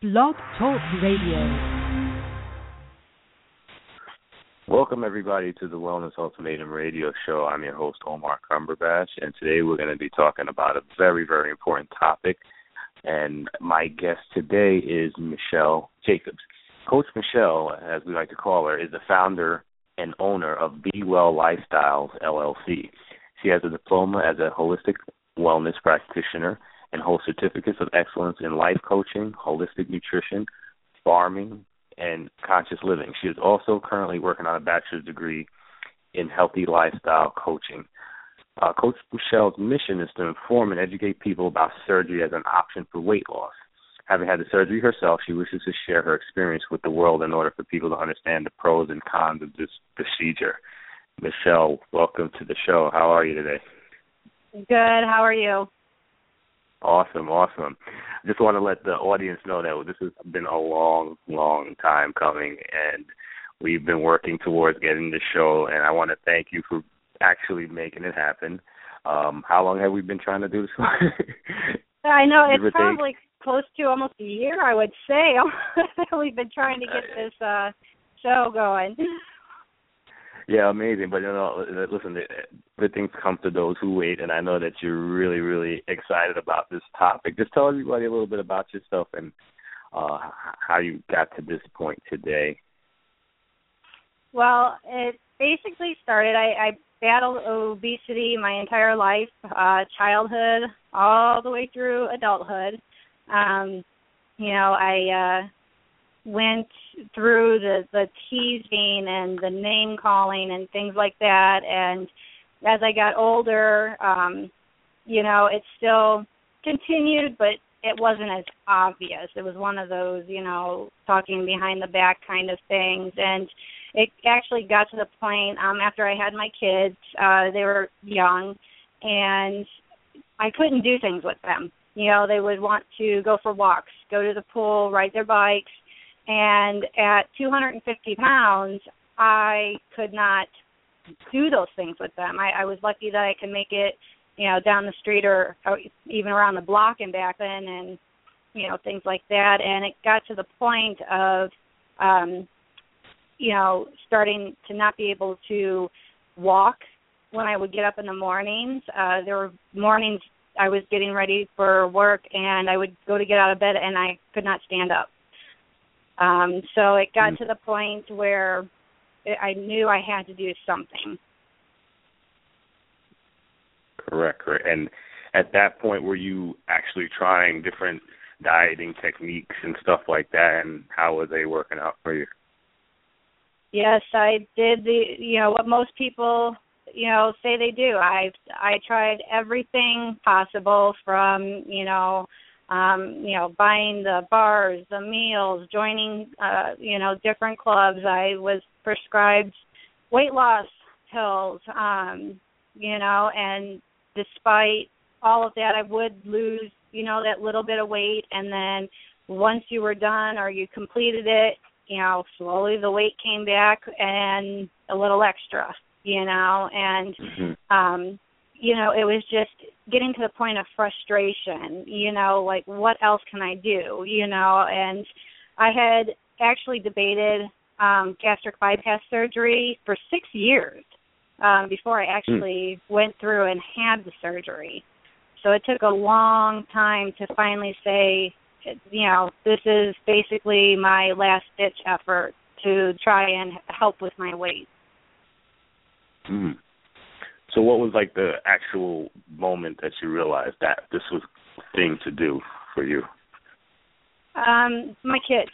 Blog Talk Radio. Welcome, everybody, to the Wellness Ultimatum radio show. I'm your host, Omar Cumberbatch, and today we're going to be talking about a very, very important topic. And my guest today is Michelle Jacobs. Coach Michelle, as we like to call her, is the founder and owner of Be Well Lifestyles, LLC. She has a diploma as a holistic wellness practitioner and holds certificates of excellence in life coaching, holistic nutrition, farming, and conscious living. She is also currently working on a bachelor's degree in healthy lifestyle coaching. Coach Michelle's mission is to inform and educate people about surgery as an option for weight loss. Having had the surgery herself, she wishes to share her experience with the world in order for people to understand the pros and cons of this procedure. Michelle, welcome to the show. How are you today? Good. How are you? Awesome. I just want to let the audience know that this has been a long, long time coming, and we've been working towards getting the show, and I want to thank you for actually making it happen. How long have we been trying to do this? I know, it's probably close to almost a year, I would say. We've been trying to get this show going. Yeah, amazing. But, listen, everything's come to those who wait, and I know that you're really, really excited about this topic. Just tell everybody a little bit about yourself and how you got to this point today. Well, it basically started, I battled obesity my entire life, childhood all the way through adulthood. I went through the teasing and the name calling and things like that, and as I got older, it still continued, but it wasn't as obvious. It was one of those, talking behind the back kind of things, and it actually got to the point after I had my kids, they were young, and I couldn't do things with them. They would want to go for walks, go to the pool, ride their bikes, and at 250 pounds, I could not do those things with them. I was lucky that I could make it, down the street or even around the block and back then and, things like that. And it got to the point of, starting to not be able to walk when I would get up in the mornings. There were mornings I was getting ready for work, and I would go to get out of bed, and I could not stand up. So it got to the point where I knew I had to do something. Correct. And at that point, were you actually trying different dieting techniques and stuff like that, and how were they working out for you? Yes, I did what most people, say they do. I tried everything possible from, buying the bars, the meals, joining, different clubs. I was prescribed weight loss pills, and despite all of that, I would lose, that little bit of weight. And then once you were done or you completed it, slowly the weight came back and a little extra, and, it was just getting to the point of frustration, like, what else can I do, and I had actually debated gastric bypass surgery for 6 years before I actually went through and had the surgery. So it took a long time to finally say, this is basically my last-ditch effort to try and help with my weight. Mm. So what was, the actual moment that you realized that this was the thing to do for you? My kids.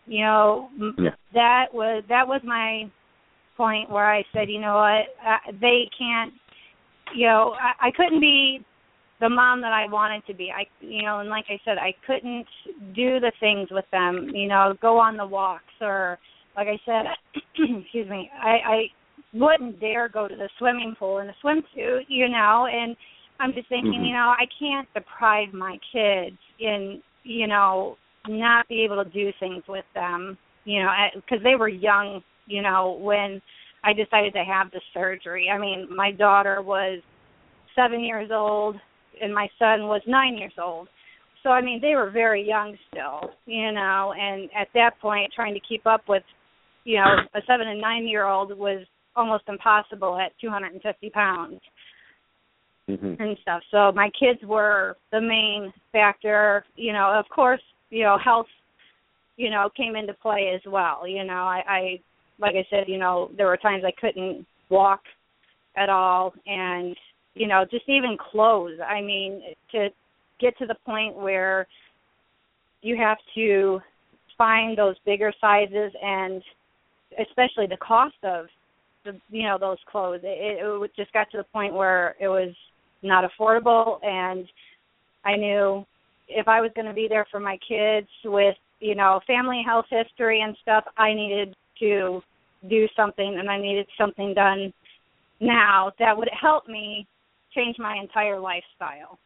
That was my point where I said, they can't, I couldn't be the mom that I wanted to be. And like I said, I couldn't do the things with them, go on the walks, or like I said, excuse me, I wouldn't dare go to the swimming pool in a swimsuit, and I'm just thinking, I can't deprive my kids in, not be able to do things with them, because they were young, when I decided to have the surgery. I mean, my daughter was 7 years old and my son was 9 years old. So, I mean, they were very young still, and at that point trying to keep up with, a 7 and 9-year-old was almost impossible at 250 pounds and stuff. So my kids were the main factor. Of course, health, came into play as well. I like I said, there were times I couldn't walk at all, and, just even clothes. I mean, to get to the point where you have to find those bigger sizes, and especially the cost of those clothes. It just got to the point where it was not affordable, and I knew if I was going to be there for my kids with, family health history and stuff, I needed to do something, and I needed something done now that would help me change my entire lifestyle.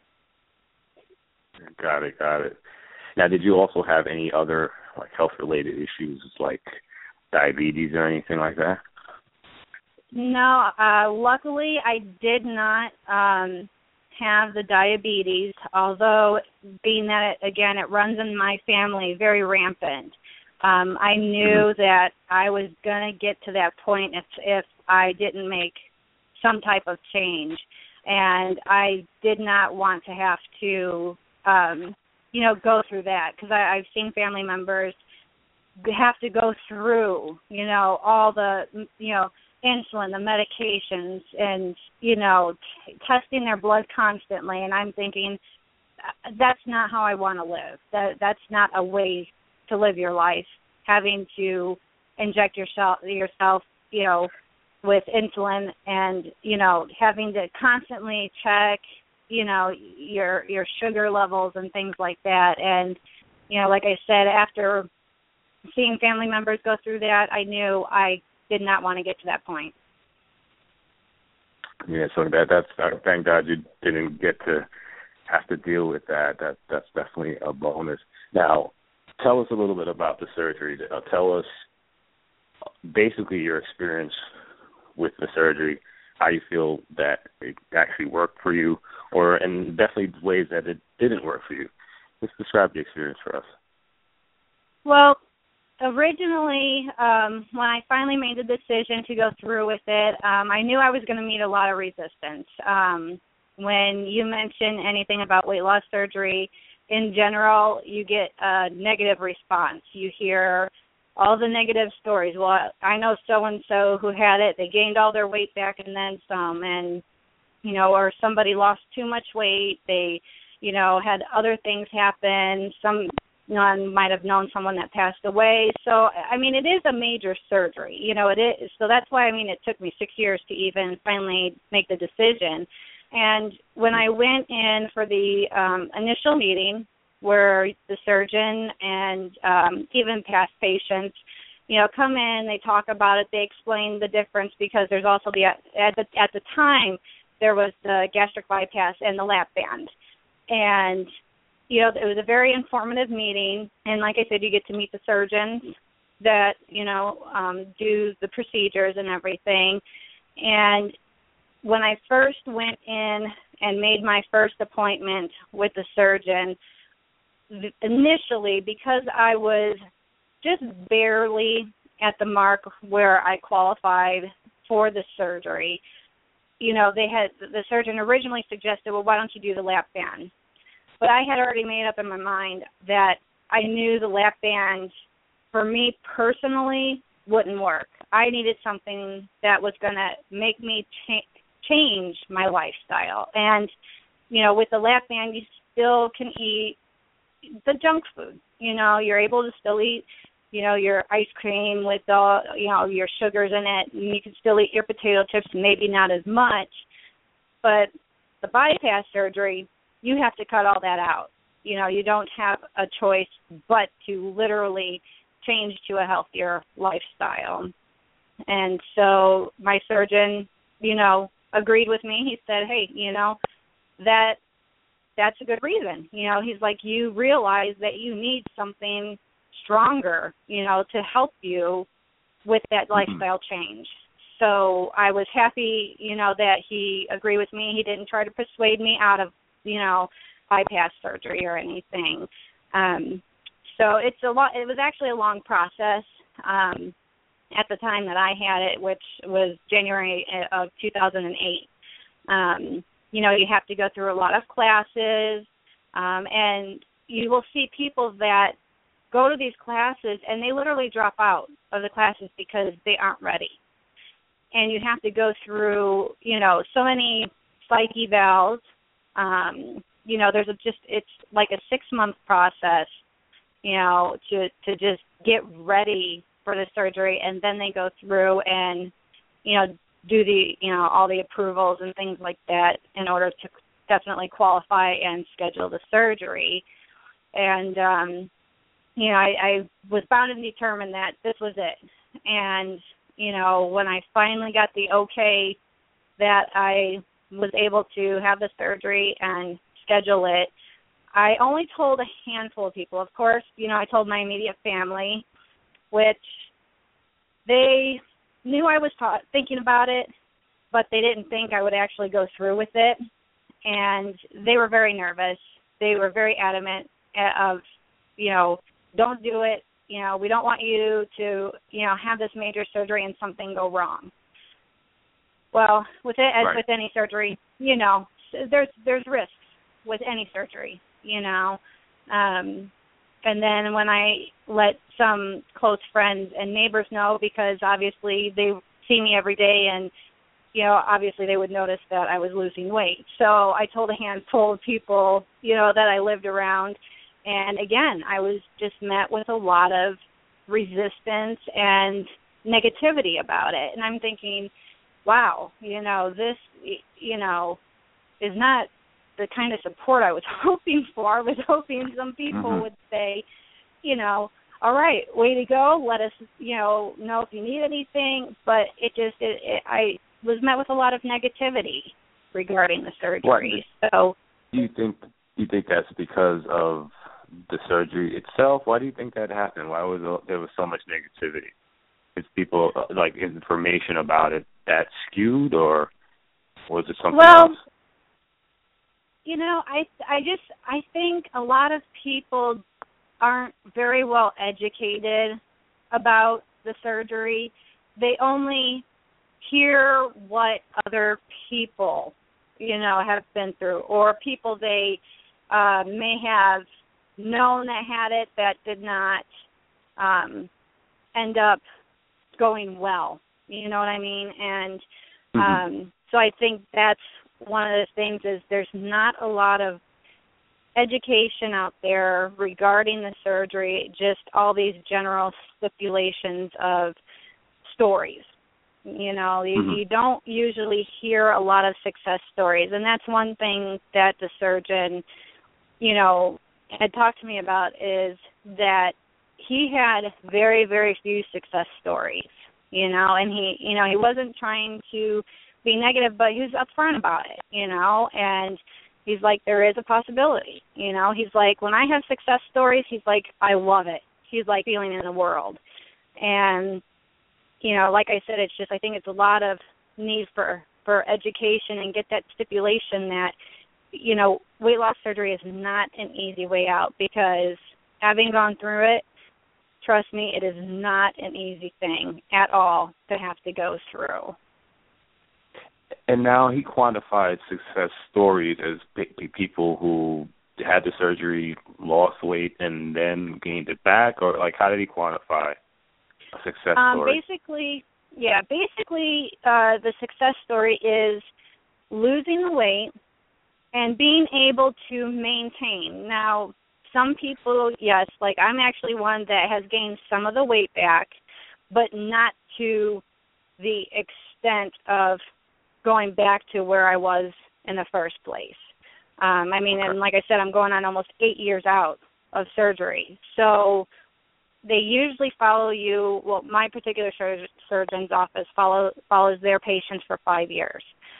Got it. Now, did you also have any other health-related issues like diabetes or anything like that? No, luckily I did not have the diabetes, although being that, it runs in my family very rampant. I knew that I was going to get to that point if I didn't make some type of change, and I did not want to have to go through that, because I've seen family members have to go through, all the, insulin, the medications, and, testing their blood constantly. And I'm thinking, that's not how I want to live. That's not a way to live your life, having to inject yourself, with insulin and, having to constantly check, your sugar levels and things like that. And, like I said, after seeing family members go through that, I knew I did not want to get to that point. Yeah, so that's thank God you didn't get to have to deal with that. That's definitely a bonus. Now, tell us a little bit about the surgery. Tell us basically your experience with the surgery, how you feel that it actually worked for you, and definitely ways that it didn't work for you. Just describe the experience for us. Well, originally, when I finally made the decision to go through with it, I knew I was going to meet a lot of resistance. When you mention anything about weight loss surgery, in general, you get a negative response. You hear all the negative stories. Well, I know so-and-so who had it. They gained all their weight back and then some. And, or somebody lost too much weight. They, had other things happen. Someone might have known someone that passed away. So, I mean, it is a major surgery. It is. So that's why, it took me 6 years to even finally make the decision. And when I went in for the initial meeting, where the surgeon and even past patients, come in, they talk about it, they explain the difference, because there's also at the time there was the gastric bypass and the lap band. And, it was a very informative meeting, and like I said, you get to meet the surgeons that, do the procedures and everything. And when I first went in and made my first appointment with the surgeon, initially, because I was just barely at the mark where I qualified for the surgery, the surgeon originally suggested, well, why don't you do the lap band? But I had already made up in my mind that I knew the lap band, for me personally, wouldn't work. I needed something that was going to make me change my lifestyle. And, with the lap band, you still can eat the junk food. You're able to still eat, your ice cream with all, your sugars in it, and you can still eat your potato chips, maybe not as much. But the bypass surgery, you have to cut all that out. You don't have a choice but to literally change to a healthier lifestyle. And so my surgeon, agreed with me. He said, hey, that's a good reason. He's like, you realize that you need something stronger, to help you with that lifestyle change. So I was happy, that he agreed with me. He didn't try to persuade me out of, bypass surgery or anything. So it's a lot. It was actually a long process at the time that I had it, which was January of 2008. You know, you have to go through a lot of classes, and you will see people that go to these classes and they literally drop out of the classes because they aren't ready. And you have to go through, you know, so many psych evals. You know, it's like a 6-month process, you know, to just get ready for the surgery, and then they go through and, you know, do all the approvals and things like that in order to definitely qualify and schedule the surgery. And, you know, I was bound and determined that this was it. And, you know, when I finally got the okay that I was able to have the surgery and schedule it, I only told a handful of people. Of course, you know, I told my immediate family, which they knew I was thinking about it, but they didn't think I would actually go through with it. And they were very nervous. They were very adamant of, you know, don't do it. You know, we don't want you to, you know, have this major surgery and something go wrong. Well, with it, as with any surgery, you know, there's risks with any surgery, you know. And then when I let some close friends and neighbors know, because obviously they see me every day and, you know, obviously they would notice that I was losing weight. So I told a handful of people, you know, that I lived around. And again, I was just met with a lot of resistance and negativity about it. And I'm thinking, wow, you know, this, you know, is not the kind of support I was hoping for. I was hoping some people would say, you know, all right, way to go. Let us, you know if you need anything. But I was met with a lot of negativity regarding the surgery. So, do you think that's because of the surgery itself? Why do you think that happened? Why was there was so much negativity? Is people like information about it that skewed, or was it something else? You know, I think a lot of people aren't very well educated about the surgery. They only hear what other people, you know, have been through, or people they may have known that had it that did not end up going well. You know what I mean? And so I think that's one of the things is there's not a lot of education out there regarding the surgery, just all these general stipulations of stories. You know, you don't usually hear a lot of success stories, and that's one thing that the surgeon, you know, had talked to me about, is that he had very, very few success stories, you know, and he wasn't trying to be negative, but he was upfront about it, you know, and he's like, there is a possibility, you know. He's like, when I have success stories, he's like, I love it. He's like feeling in the world. And, you know, like I said, it's just, I think it's a lot of need for education and get that stipulation that, you know, weight loss surgery is not an easy way out, because having gone through it, trust me, it is not an easy thing at all to have to go through. And now he quantified success stories as people who had the surgery, lost weight, and then gained it back, or like how did he quantify a success story? Basically, the success story is losing the weight and being able to maintain. Now, some people, yes, like I'm actually one that has gained some of the weight back, but not to the extent of going back to where I was in the first place. And like I said, I'm going on almost 8 years out of surgery. So they usually follow you, well, my particular surgeon's office follows their patients for 5 years.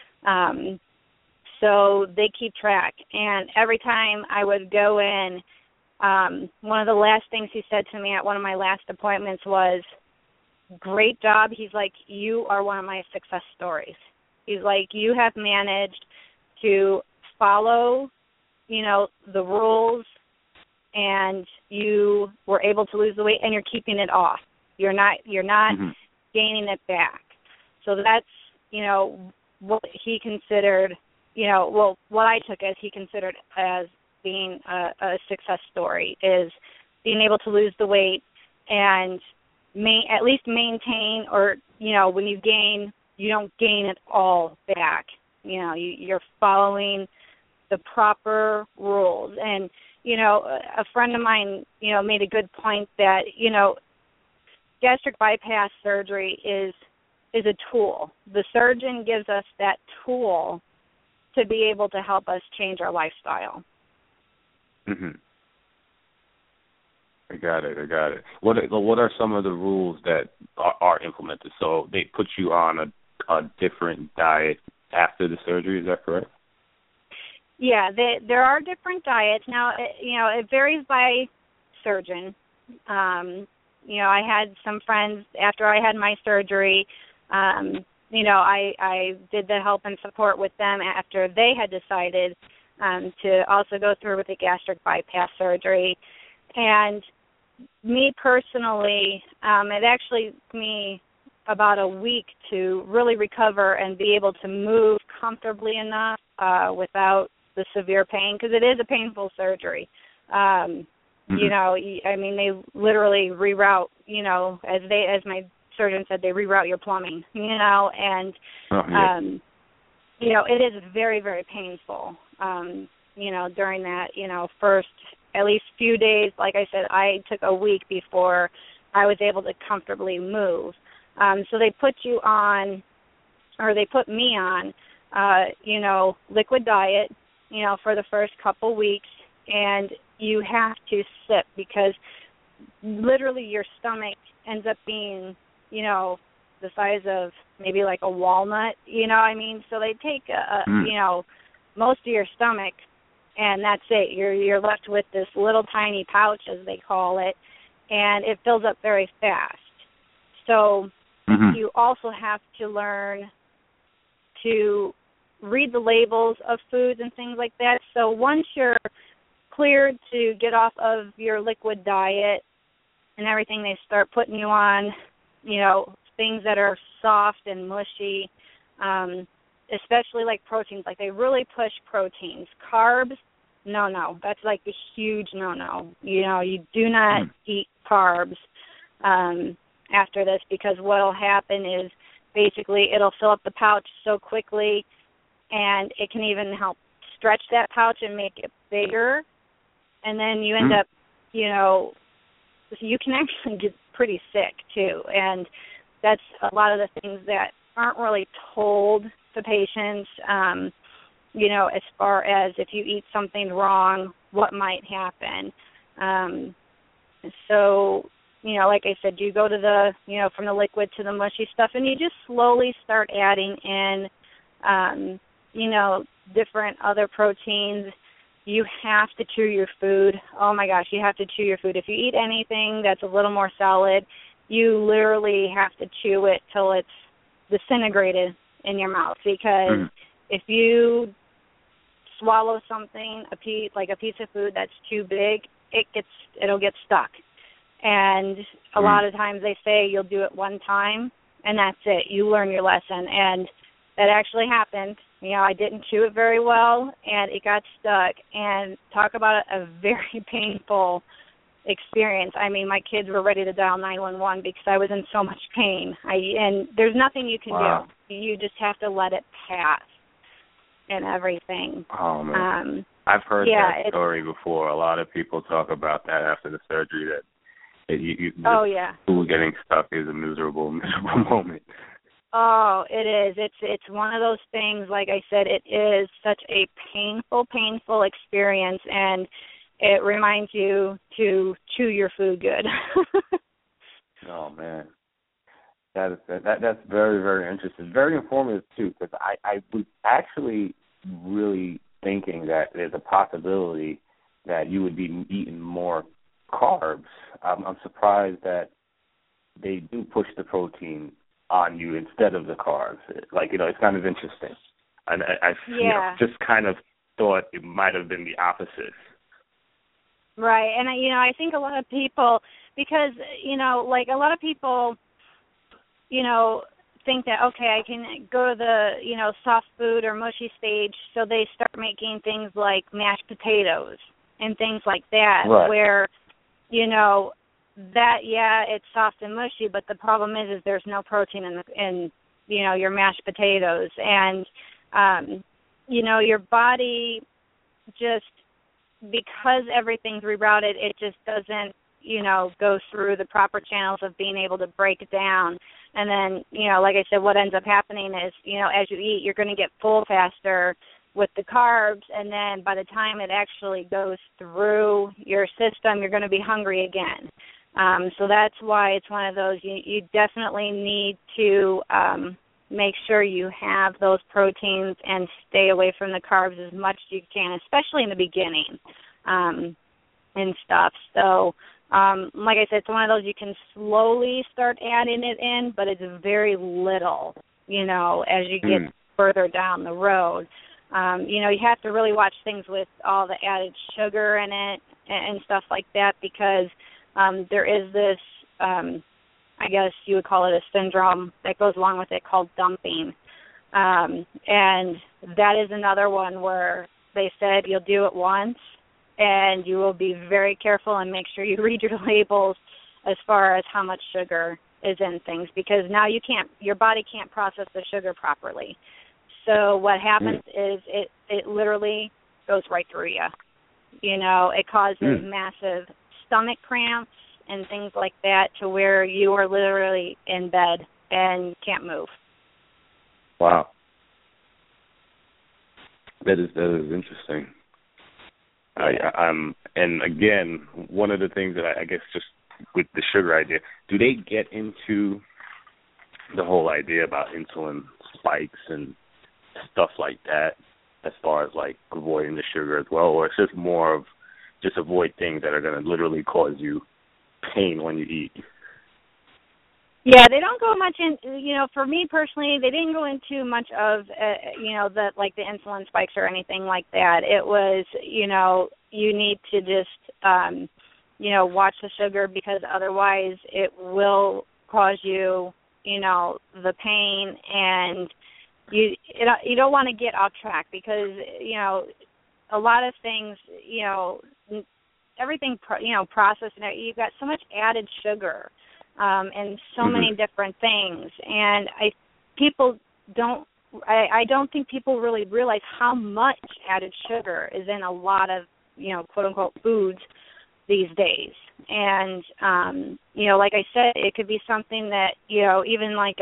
So they keep track. And every time I would go in, one of the last things he said to me at one of my last appointments was, great job. He's like, you are one of my success stories. He's like, you have managed to follow the rules, and you were able to lose the weight, and you're keeping it off. You're not gaining it back. So that's, what he considered, what I took as he considered as being a success story, is being able to lose the weight and at least maintain, or, when you gain, you don't gain it all back. You're following the proper rules. And, a friend of mine, made a good point that, gastric bypass surgery is a tool. The surgeon gives us that tool to be able to help us change our lifestyle. Mhm. I got it. What are some of the rules that are implemented? So they put you on a different diet after the surgery. Is that correct? Yeah, there are different diets. Now, it varies by surgeon. I had some friends after I had my surgery. I did the help and support with them after they had decided to also go through with the gastric bypass surgery. And me personally, it actually took me about a week to really recover and be able to move comfortably enough without the severe pain, because it is a painful surgery. They literally reroute, as my surgeon said, they reroute your plumbing, and, it is very, very painful, during that, first at least few days. Like I said, I took a week before I was able to comfortably move. So they put you on, or they put me on, liquid diet, for the first couple weeks, and you have to sip, because literally your stomach ends up being, the size of maybe like a walnut, So they take, most of your stomach, and that's it. You're left with this little tiny pouch, as they call it, and it fills up very fast. So you also have to learn to read the labels of foods and things like that. So once you're cleared to get off of your liquid diet and everything, they start putting you on, things that are soft and mushy, especially like proteins. Like they really push proteins. Carbs, no. That's like a huge no. You do not eat carbs after this, because what will happen is basically it'll fill up the pouch so quickly, and it can even help stretch that pouch and make it bigger. And then you end up, you can actually get pretty sick too. And that's a lot of the things that aren't really told to patients, as far as if you eat something wrong, what might happen. So, like I said, you go to the, from the liquid to the mushy stuff, and you just slowly start adding in, different other proteins. You have to chew your food. Oh, my gosh, you have to chew your food. If you eat anything that's a little more solid, you literally have to chew it till it's disintegrated in your mouth, because if you swallow something, a piece of food that's too big, it'll get stuck. And a lot of times they say you'll do it one time, and that's it. You learn your lesson, and that actually happened. I didn't chew it very well, and it got stuck. And talk about a very painful experience. I mean, my kids were ready to dial 911 because I was in so much pain. And there's nothing you can do. You just have to let it pass and everything. Oh, man. I've heard that story before. A lot of people talk about that after the surgery, that food getting stuck is a miserable moment. Oh, it is. It's one of those things, like I said, it is such a painful experience, and it reminds you to chew your food good. Oh, man. That's very, very interesting. Very informative, too, because I was actually really thinking that there's a possibility that you would be eating more carbs. I'm surprised that they do push the protein on you instead of the carbs. Like, it's kind of interesting. And I just kind of thought it might have been the opposite. Right, and I think a lot of people, because like a lot of people, think that okay, I can go to the soft food or mushy stage, so they start making things like mashed potatoes and things like that, right. where that it's soft and mushy, but the problem is there's no protein in your mashed potatoes, and your body just, because everything's rerouted, it just doesn't go through the proper channels of being able to break it down. And then, like I said, what ends up happening is, as you eat, you're going to get full faster with the carbs, and then by the time it actually goes through your system, you're going to be hungry again. So that's why it's one of those, you definitely need to make sure you have those proteins and stay away from the carbs as much as you can, especially in the beginning and stuff. So, like I said, it's one of those you can slowly start adding it in, but it's very little, as you get further down the road. You have to really watch things with all the added sugar in it and stuff like that, because there is this, I guess you would call it a syndrome that goes along with it called dumping. And that is another one where they said you'll do it once, and you will be very careful and make sure you read your labels as far as how much sugar is in things, because now your body can't process the sugar properly. So what happens is it literally goes right through you. It causes massive stomach cramps and things like that, to where you are literally in bed and can't move. Wow. That is interesting. And again, one of the things that I guess just with the sugar idea, do they get into the whole idea about insulin spikes and stuff like that, as far as like avoiding the sugar as well, or it's just more of just avoid things that are going to literally cause you pain when you eat? Yeah, they don't go much in, for me personally, they didn't go into much of, the insulin spikes or anything like that. It was, you need to just, watch the sugar, because otherwise it will cause you, the pain, and you don't want to get off track, because, a lot of things, everything, processed, you've got so much added sugar. And so many different things, and I don't think people really realize how much added sugar is in a lot of quote unquote foods these days. And like I said, it could be something that even like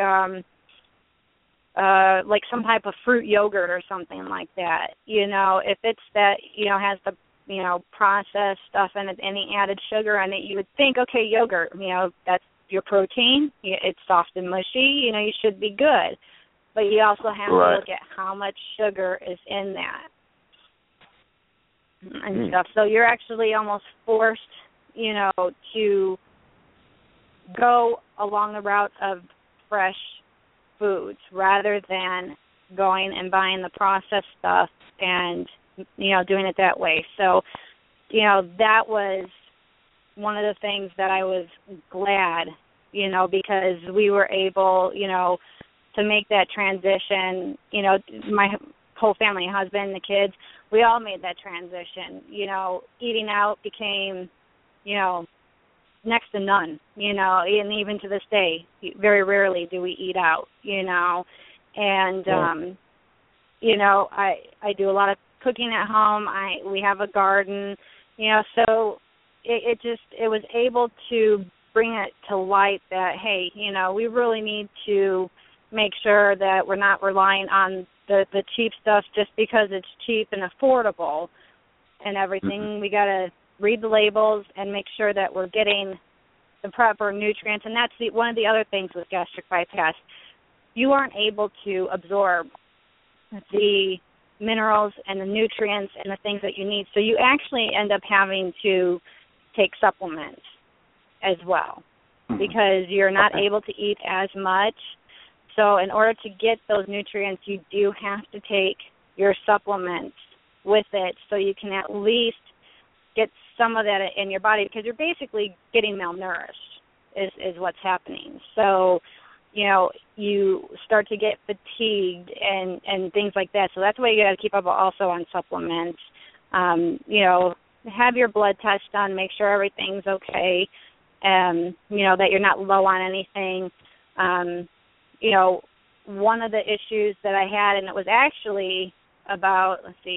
some type of fruit yogurt or something like that. If it's that has the processed stuff in it, any added sugar in it, you would think, okay, yogurt, that's your protein, it's soft and mushy, you should be good. But you also have to look at how much sugar is in that and stuff. So you're actually almost forced, to go along the route of fresh foods rather than going and buying the processed stuff and, doing it that way. So, that was one of the things that I was glad, because we were able, to make that transition. My whole family, husband, the kids, we all made that transition. Eating out became, next to none, and even to this day, very rarely do we eat out, and, I do a lot of cooking at home. We have a garden, so it was able to bring it to light that, hey, we really need to make sure that we're not relying on the cheap stuff just because it's cheap and affordable and everything. We got to read the labels and make sure that we're getting the proper nutrients. And that's one of the other things with gastric bypass. You aren't able to absorb the minerals and the nutrients and the things that you need. So you actually end up having to take supplements as well because you're not able to eat as much. So in order to get those nutrients, you do have to take your supplements with it so you can at least get some of that in your body, because you're basically getting malnourished is what's happening. So, you start to get fatigued and things like that. So that's why you got to keep up also on supplements. Have your blood test done, make sure everything's okay, that you're not low on anything. One of the issues that I had, and it was actually about,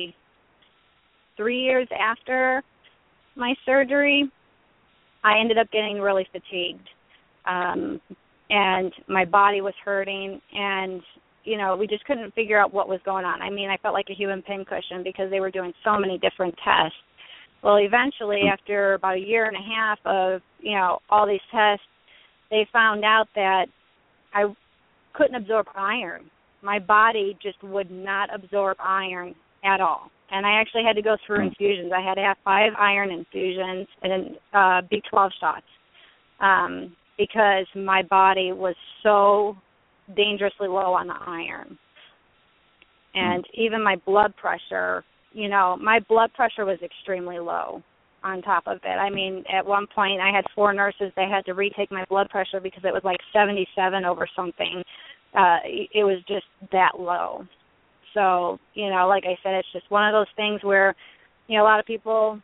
3 years after my surgery, I ended up getting really fatigued. And my body was hurting, and, we just couldn't figure out what was going on. I mean, I felt like a human pincushion because they were doing so many different tests. Well, eventually, after about a year and a half of, all these tests, they found out that I couldn't absorb iron. My body just would not absorb iron at all. And I actually had to go through infusions. I had to have 5 iron infusions and B12 shots because my body was so dangerously low on the iron. And even my blood pressure, my blood pressure was extremely low on top of it. I mean, at one point I had 4 nurses that had to retake my blood pressure because it was like 77 over something. It was just that low. So, like I said, it's just one of those things where, a lot of people,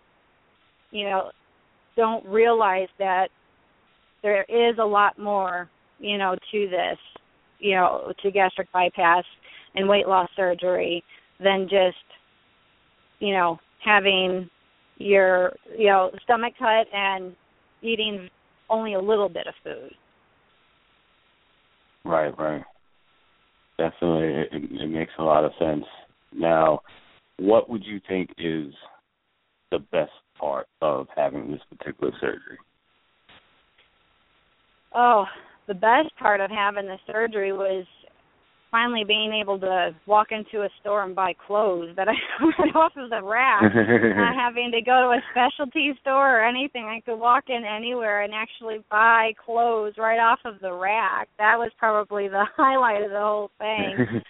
don't realize that there is a lot more, to this, to gastric bypass and weight loss surgery than just, having your, stomach cut and eating only a little bit of food. Right. Definitely, it makes a lot of sense. Now, what would you think is the best part of having this particular surgery? Oh, the best part of having the surgery was finally being able to walk into a store and buy clothes that I got off of the rack, not having to go to a specialty store or anything. I could walk in anywhere and actually buy clothes right off of the rack. That was probably the highlight of the whole thing.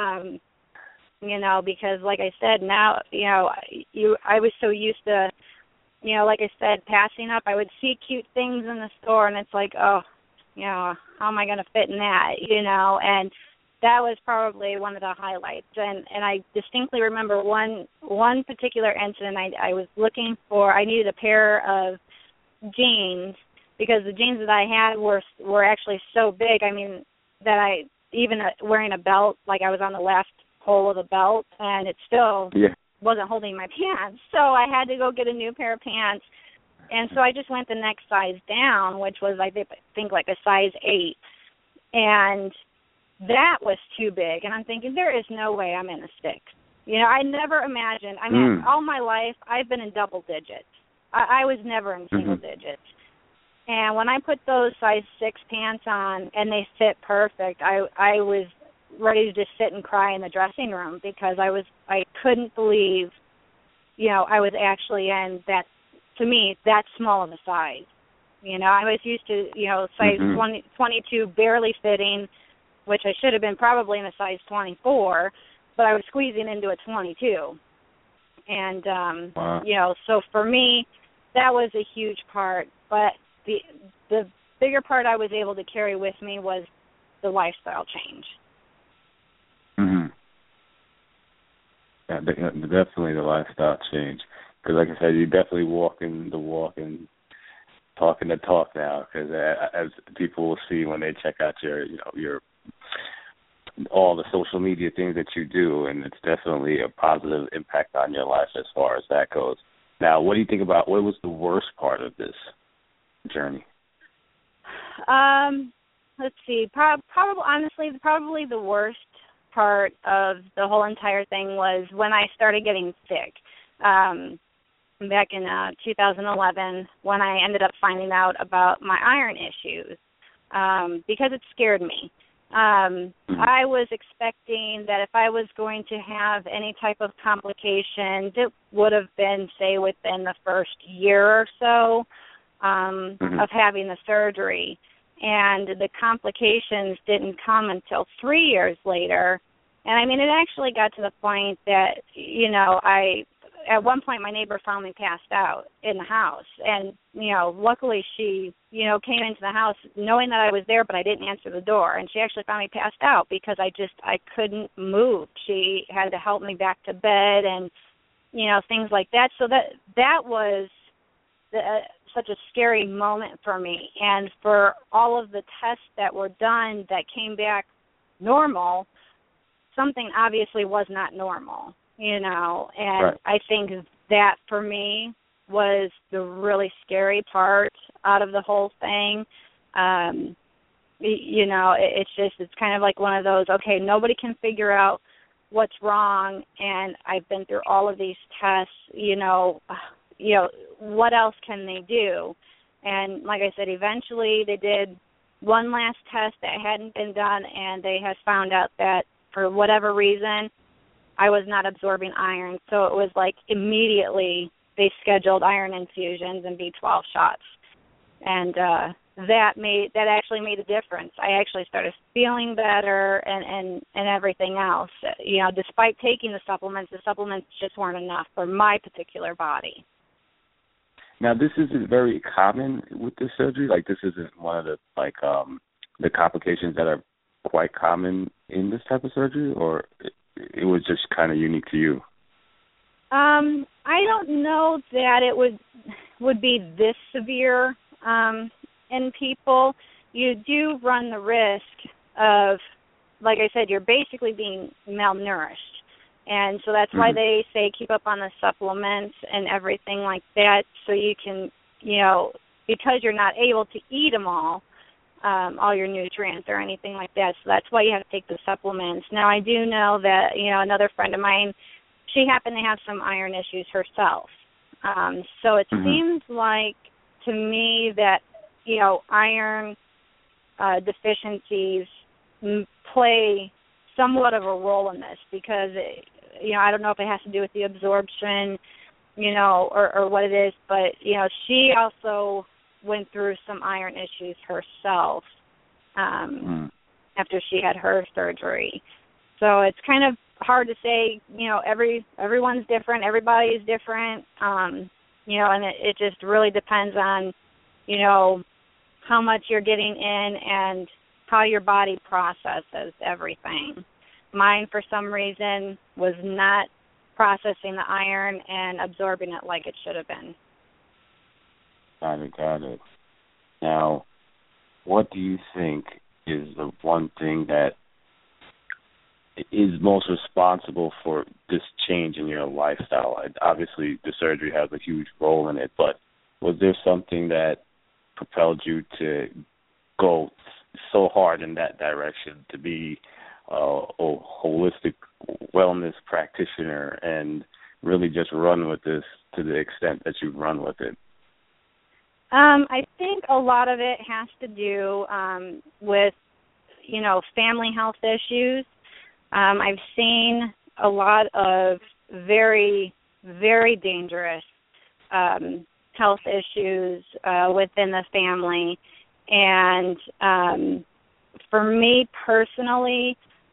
Because like I said, now, I was so used to, like I said, passing up. I would see cute things in the store and it's like, oh, how am I going to fit in that, and that was probably one of the highlights. And I distinctly remember one particular incident. I was looking for, I needed a pair of jeans because the jeans that I had were actually so big, I mean, that I, even wearing a belt, like I was on the left hole of the belt, and it still wasn't holding my pants. So I had to go get a new pair of pants. And so I just went the next size down, which was, I think, like a size 8. And that was too big, and I'm thinking, there is no way I'm in a 6. I never imagined. I mean, all my life, I've been in double digits. I was never in single digits. And when I put those size 6 pants on and they fit perfect, I was ready to just sit and cry in the dressing room because I couldn't believe, I was actually in that, to me, that small of a size. I was used to, size 22 barely fitting, which I should have been probably in a size 24, but I was squeezing into a 22. And, so for me, that was a huge part. But the bigger part I was able to carry with me was the lifestyle change. Yeah, definitely the lifestyle change. Because like I said, you're definitely walking the walk and talking the talk now. Because as people will see when they check out your all the social media things that you do, and it's definitely a positive impact on your life as far as that goes. Now, what do you think about, what was the worst part of this journey? Let's see. Probably the worst part of the whole entire thing was when I started getting sick. Back in 2011, when I ended up finding out about my iron issues, because it scared me. I was expecting that if I was going to have any type of complications, it would have been, say, within the first year or so of having the surgery. And the complications didn't come until 3 years later And I mean, it actually got to the point that, you know, at one point my neighbor found me passed out in the house. And, you know, luckily she, you know, came into the house knowing that I was there, but I didn't answer the door. And she actually found me passed out because I couldn't move. She had to help me back to bed and, you know, things like that. So that was such a scary moment for me. And for all of the tests that were done that came back normal, something obviously was not normal, you know. And right. I think that for me was the really scary part out of the whole thing. You know, it's kind of like one of those, okay, nobody can figure out what's wrong, and I've been through all of these tests, you know, what else can they do? And like I said, eventually they did one last test that hadn't been done, and they had found out that for whatever reason, I was not absorbing iron. So it was like immediately they scheduled iron infusions and B12 shots. And that actually made a difference. I actually started feeling better and everything else. You know, despite taking the supplements just weren't enough for my particular body. Now, this isn't very common with this surgery. Like, this isn't one of the the complications that are quite common in this type of surgery, or it was just kind of unique to you? I don't know that it would be this severe in people. You do run the risk of, like I said, you're basically being malnourished. And so that's why they say keep up on the supplements and everything like that, so you can, you know, because you're not able to eat them all your nutrients or anything like that. So that's why you have to take the supplements. Now, I do know that, you know, another friend of mine, she happened to have some iron issues herself. So it seems like to me that, you know, iron deficiencies play somewhat of a role in this because, you know, I don't know if it has to do with the absorption, you know, or what it is, but, you know, she also went through some iron issues herself after she had her surgery. So it's kind of hard to say, you know, everyone's different, everybody is different, you know, and it just really depends on, you know, how much you're getting in and how your body processes everything. Mine, for some reason, was not processing the iron and absorbing it like it should have been. Got it. Now, what do you think is the one thing that is most responsible for this change in your lifestyle? Obviously, the surgery has a huge role in it, but was there something that propelled you to go so hard in that direction, to be a holistic wellness practitioner and really just run with this to the extent that you've run with it? I think a lot of it has to do with, you know, family health issues. I've seen a lot of very, very dangerous health issues within the family. And for me personally,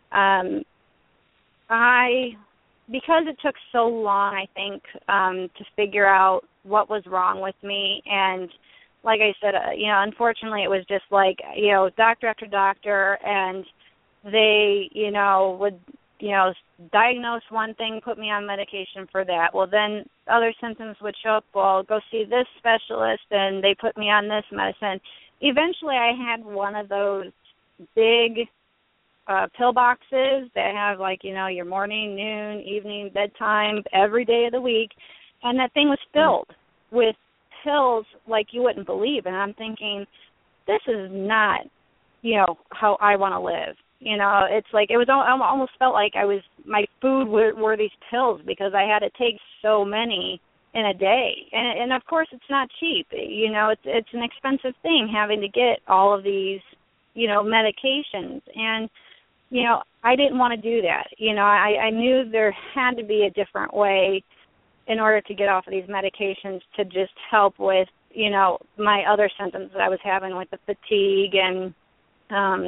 because it took so long, I think, to figure out what was wrong with me. And like I said, you know, unfortunately it was just like, you know, doctor after doctor, and they, you know, would, you know, diagnose one thing, put me on medication for that. Well, then other symptoms would show up. Well, go see this specialist, and they put me on this medicine. Eventually I had one of those big pill boxes that have, like, you know, your morning, noon, evening, bedtime, every day of the week, and that thing was filled with pills like you wouldn't believe. And I'm thinking, this is not, you know, how I want to live. You know, it's like I almost felt like my food were these pills because I had to take so many in a day. And of course it's not cheap. You know, it's an expensive thing having to get all of these, you know, medications. And, you know, I didn't want to do that. You know, I knew there had to be a different way in order to get off of these medications to just help with, you know, my other symptoms that I was having with the fatigue and the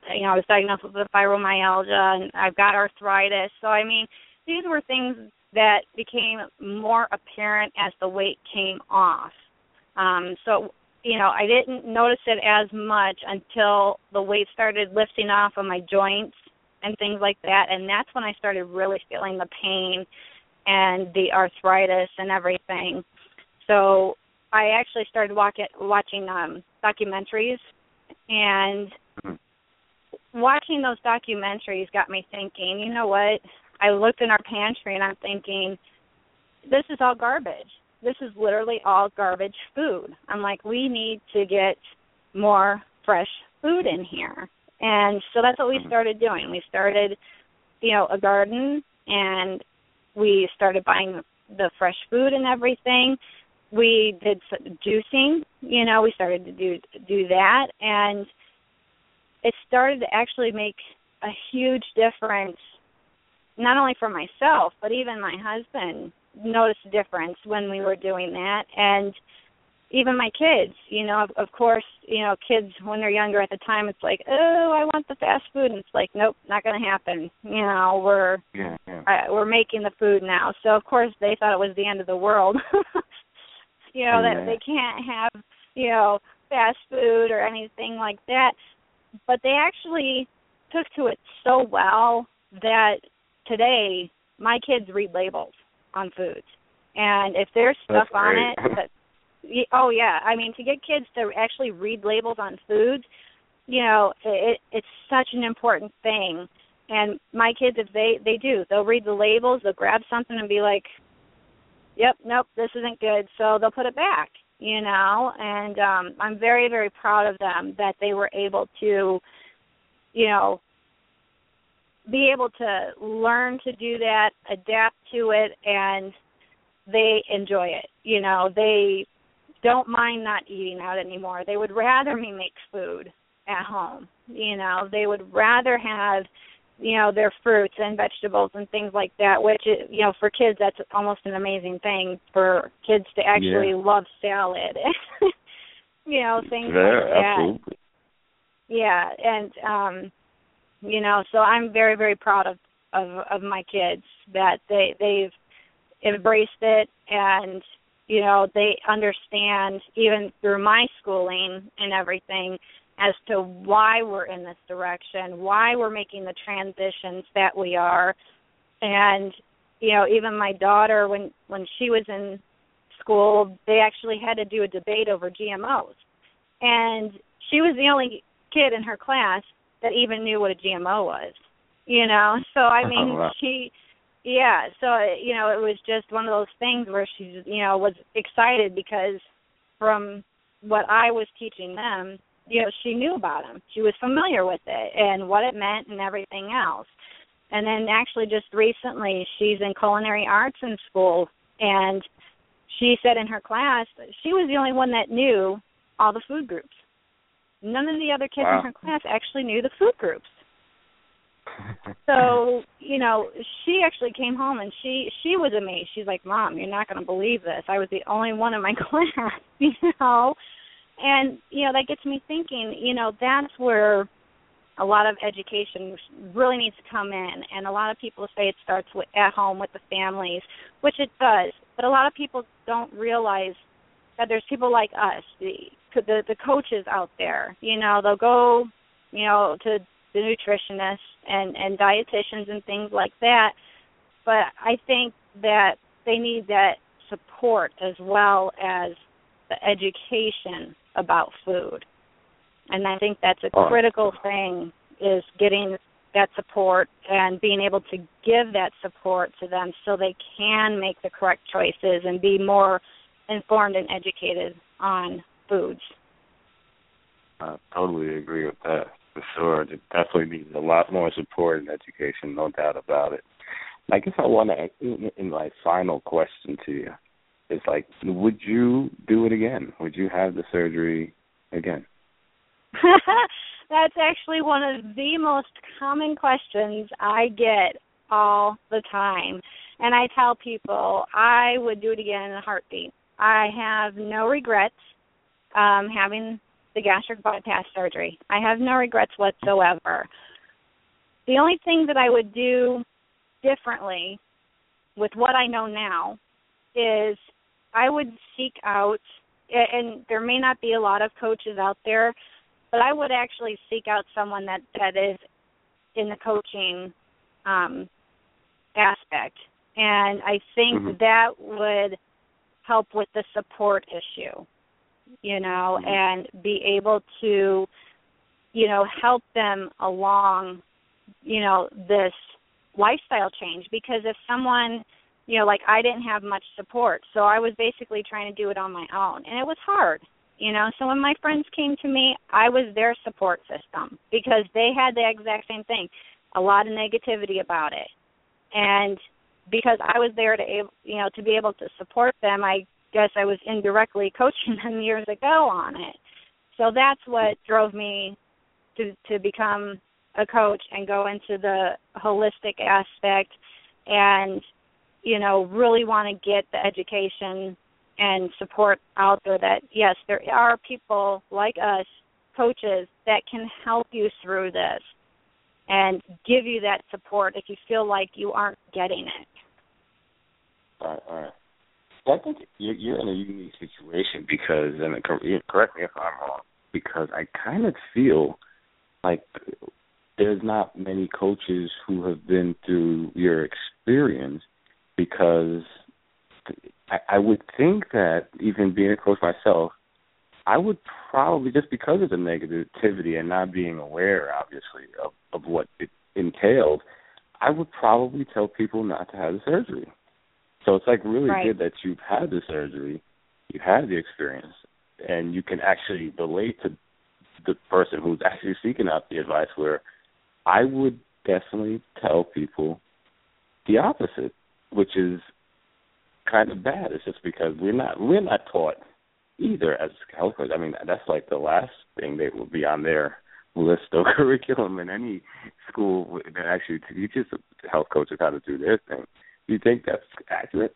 I was diagnosed with fibromyalgia, and I've got arthritis. So, I mean, these were things that became more apparent as the weight came off. So, I didn't notice it as much until the weight started lifting off of my joints and things like that, and that's when I started really feeling the pain and the arthritis and everything. So I actually started watching documentaries, and watching those documentaries got me thinking, you know what? I looked in our pantry, and I'm thinking, this is all garbage. This is literally all garbage food. I'm like, we need to get more fresh food in here. And so that's what we started doing. We started, a garden, and we started buying the fresh food and everything. We did juicing, we started to do that, and it started to actually make a huge difference, not only for myself, but even my husband noticed a difference when we were doing that, and even my kids, of course, kids when they're younger at the time, it's like, oh, I want the fast food, and it's like, nope, not going to happen. We're making the food now. So of course they thought it was the end of the world. That they can't have, fast food or anything like that. But they actually took to it so well that today my kids read labels on foods. And if there's stuff on it, oh, yeah. I mean, to get kids to actually read labels on foods, it's such an important thing. And my kids, if they do, they'll read the labels, they'll grab something and be like, yep, nope, this isn't good, so they'll put it back, and I'm very, very proud of them that they were able to, be able to learn to do that, adapt to it, and they enjoy it. They don't mind not eating out anymore. They would rather me make food at home. They would rather have their fruits and vegetables and things like that, which, for kids, that's almost an amazing thing for kids to actually love salad. Things like that. Absolutely. Yeah, and, so I'm very, very proud of my kids that they've embraced it, and, they understand, even through my schooling and everything, as to why we're in this direction, why we're making the transitions that we are. And, even my daughter, when she was in school, they actually had to do a debate over GMOs. And she was the only kid in her class that even knew what a GMO was, So, I mean, wow. So, it was just one of those things where she, was excited because from what I was teaching them, she knew about them. She was familiar with it and what it meant and everything else. And then actually just recently, she's in culinary arts in school, and she said in her class she was the only one that knew all the food groups. None of the other kids in her class actually knew the food groups. So, she actually came home, and she was amazed. She's like, Mom, you're not going to believe this. I was the only one in my class, And, that gets me thinking, that's where a lot of education really needs to come in. And a lot of people say it starts at home with the families, which it does. But a lot of people don't realize that there's people like us, the coaches out there. They'll go, to the nutritionists and dietitians and things like that. But I think that they need that support as well as the education about food. And I think that's a critical thing, is getting that support and being able to give that support to them so they can make the correct choices and be more informed and educated on foods. I totally agree with that, for sure. It definitely needs a lot more support and education, no doubt about it. I guess I want to, in my final question to you, is like, would you do it again? Would you have the surgery again? That's actually one of the most common questions I get all the time. And I tell people I would do it again in a heartbeat. I have no regrets having the gastric bypass surgery. I have no regrets whatsoever. The only thing that I would do differently with what I know now is I would seek out, and there may not be a lot of coaches out there, but I would actually seek out someone that is in the coaching aspect. And I think that would help with the support issue, and be able to, help them along, this lifestyle change. Because if someone, like I didn't have much support, so I was basically trying to do it on my own, and it was hard, So when my friends came to me, I was their support system because they had the exact same thing, a lot of negativity about it. And because I was there to be able to support them, I guess I was indirectly coaching them years ago on it. So that's what drove me to become a coach and go into the holistic aspect and, really want to get the education and support out there that, yes, there are people like us, coaches, that can help you through this and give you that support if you feel like you aren't getting it. All right. I think you're in a unique situation because, and correct me if I'm wrong, because I kind of feel like there's not many coaches who have been through your experience, because I would think that even being a coach myself, I would probably, just because of the negativity and not being aware, obviously, of what it entailed, I would probably tell people not to have the surgery. So it's really good that you've had the surgery, you had the experience, and you can actually relate to the person who's actually seeking out the advice, where I would definitely tell people the opposite, which is kind of bad. It's just because we're not taught either as health coaches. I mean, that's like the last thing that will be on their list of curriculum in any school that actually teaches health coaches how to do their thing. Do you think that's accurate?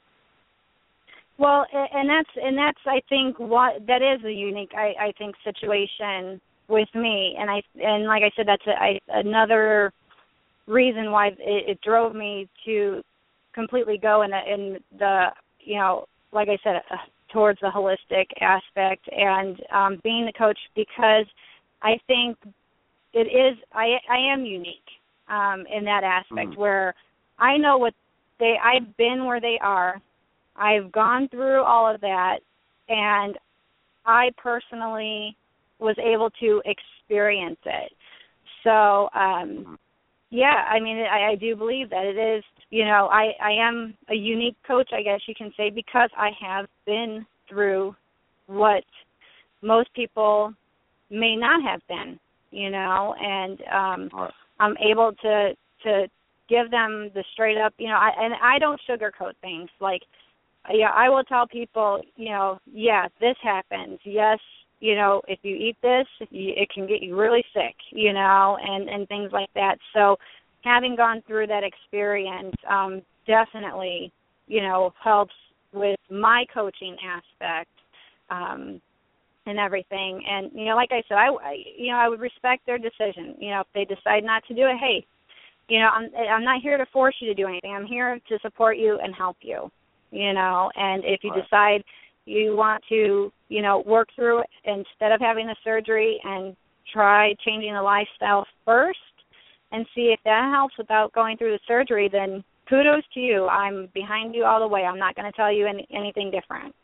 Well, and that's I think what that is a unique I think situation with me, and like I said, that's another reason why it drove me to completely go in the like I said, towards the holistic aspect and being the coach, because I think it is I am unique in that aspect where I know what I've been where they are. I've gone through all of that, and I personally was able to experience it. So, yeah, I mean, I do believe that it is, I am a unique coach, I guess you can say, because I have been through what most people may not have been, and I'm able to give them the straight up, I don't sugarcoat things. Like, I will tell people, yeah, this happens. Yes, if you eat this, it can get you really sick, and things like that. So having gone through that experience definitely, helps with my coaching aspect and everything. And, like I said, I would respect their decision. If they decide not to do it, hey, I'm not here to force you to do anything. I'm here to support you and help you, and if you decide you want to, work through it instead of having the surgery and try changing the lifestyle first and see if that helps without going through the surgery, then kudos to you. I'm behind you all the way. I'm not going to tell you anything different.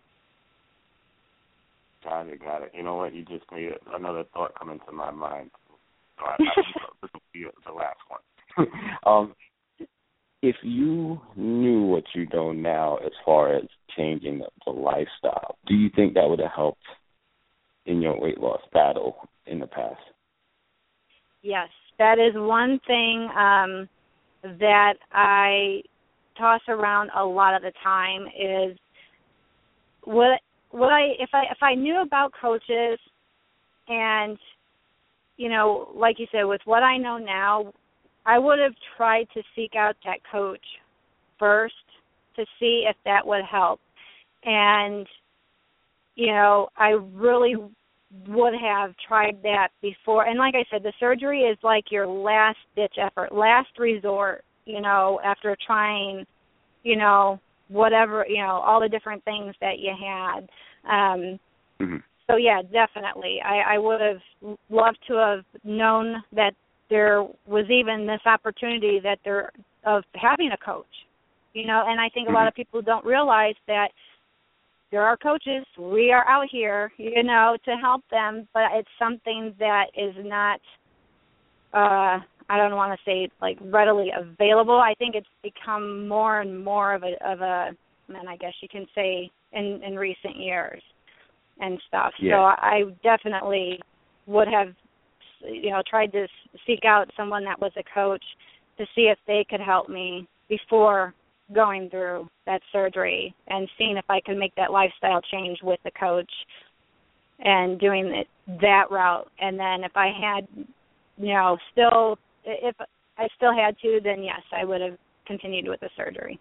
Got it. You know what? You just made another thought come into my mind. So this will be the last one. If you knew what you know now as far as changing the lifestyle, do you think that would have helped in your weight loss battle in the past? Yes, that is one thing that I toss around a lot of the time is if I knew about coaches and, like you said, with what I know now, I would have tried to seek out that coach first to see if that would help. And, I really would have tried that before. And like I said, the surgery is like your last-ditch effort, last resort, after trying, whatever, all the different things that you had. So, yeah, definitely. I would have loved to have known that there was even this opportunity of having a coach, and I think a lot of people don't realize that there are coaches. We are out here, to help them, but it's something that is not, I don't want to say like readily available. I think it's become more and more of a, and I guess you can say in recent years and stuff. Yeah. So I definitely would have, tried to seek out someone that was a coach to see if they could help me before going through that surgery and seeing if I could make that lifestyle change with the coach and doing that route. And then if I had, if I still had to, then yes, I would have continued with the surgery.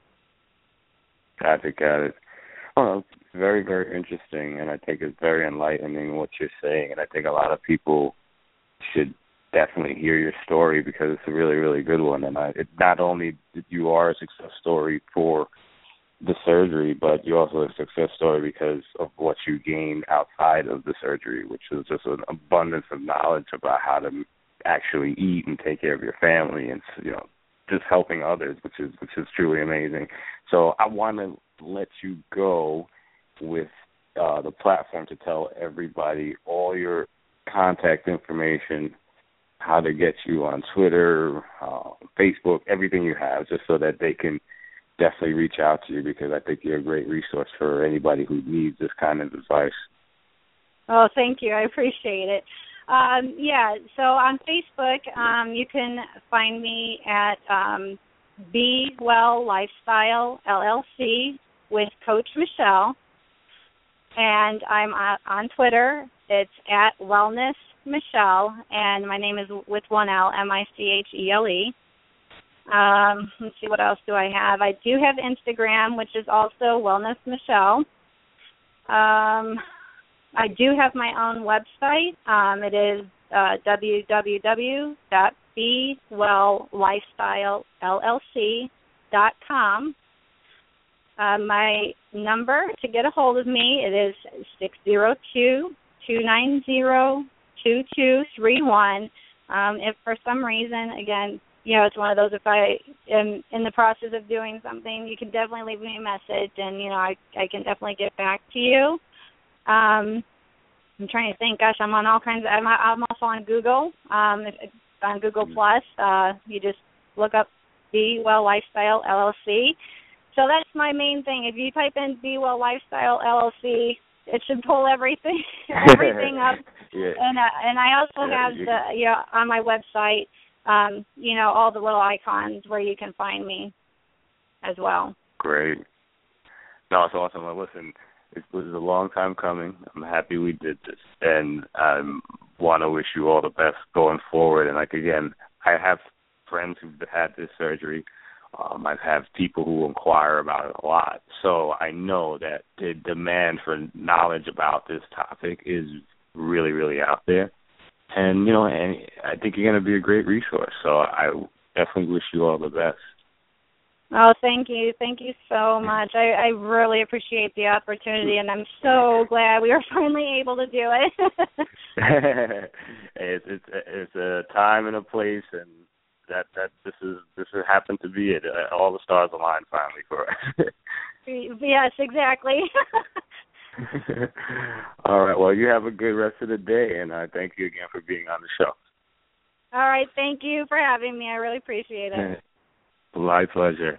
Got it. Well, it's very, very interesting, and I think it's very enlightening what you're saying, and I think a lot of people should definitely hear your story because it's a really, really good one. And not only that you are a success story for the surgery, but you're also a success story because of what you gained outside of the surgery, which is just an abundance of knowledge about how to actually eat and take care of your family and, just helping others, which is truly amazing. So I want to let you go with the platform to tell everybody all your contact information, how to get you on Twitter, Facebook, everything you have, just so that they can definitely reach out to you, because I think you're a great resource for anybody who needs this kind of advice. Oh, thank you. I appreciate it. So on Facebook, you can find me at Be Well Lifestyle LLC with Coach Michelle, and I'm on Twitter. It's at Wellness Michelle, and my name is with one L, Michele. Let's see, what else do I have? I do have Instagram, which is also Wellness Michelle. I do have my own website. It is www.bewelllifestylellc.com. My number to get a hold of me, it is 602-290-2231. If for some reason, again, it's one of those, if I am in the process of doing something, you can definitely leave me a message, and, I can definitely get back to you. I'm trying to think. Gosh, I'm on all kinds of. I'm also on Google. On Google Plus, you just look up Be Well Lifestyle LLC. So that's my main thing. If you type in Be Well Lifestyle LLC, it should pull everything up. Yeah. And I also have on my website, all the little icons where you can find me as well. Great. No, it's awesome. Well, listen, it was a long time coming. I'm happy we did this, and I want to wish you all the best going forward. And again, I have friends who've had this surgery. I have people who inquire about it a lot, so I know that the demand for knowledge about this topic is really, really out there. And and I think you're going to be a great resource. So I definitely wish you all the best. Oh, thank you. Thank you so much. I really appreciate the opportunity, and I'm so glad we were finally able to do it. It's a time and a place, and that this has happened to be it. All the stars aligned finally for us. Yes, exactly. All right. Well, you have a good rest of the day, and I thank you again for being on the show. All right. Thank you for having me. I really appreciate it. My pleasure.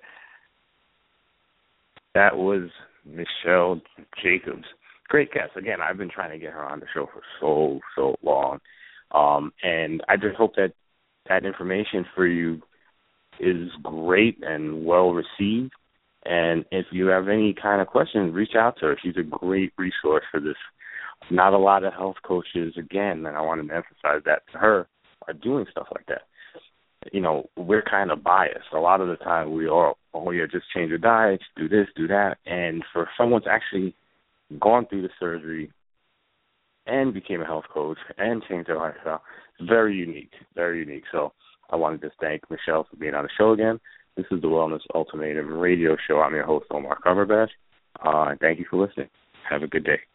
That was Michele Jacobs. Great guest. Again, I've been trying to get her on the show for so long. And I just hope that information for you is great and well received. And if you have any kind of questions, reach out to her. She's a great resource for this. Not a lot of health coaches, again, and I want to emphasize that to her, are doing stuff like that. We're kind of biased. A lot of the time we are, just change your diet, do this, do that. And for someone to actually gone through the surgery and became a health coach and changed their lifestyle. Very unique, very unique. So I wanted to thank Michelle for being on the show again. This is the Wellness Ultimatum radio show. I'm your host, Omar Cumberbatch. And thank you for listening. Have a good day.